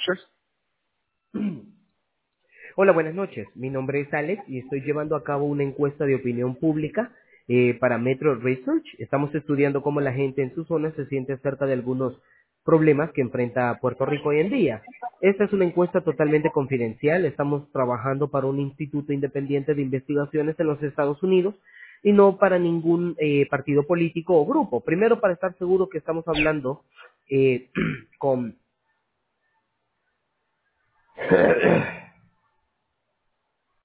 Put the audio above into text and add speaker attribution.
Speaker 1: Hola, buenas noches. Mi nombre es Alex y estoy llevando a cabo una encuesta de opinión pública para Metro Research. Estamos estudiando cómo la gente en su zona se siente acerca de algunos problemas que enfrenta Puerto Rico hoy en día. Esta es una encuesta totalmente confidencial. Estamos trabajando para un instituto independiente de investigaciones en los Estados Unidos y no para ningún partido político o grupo. Primero, para estar seguro que estamos hablando eh, con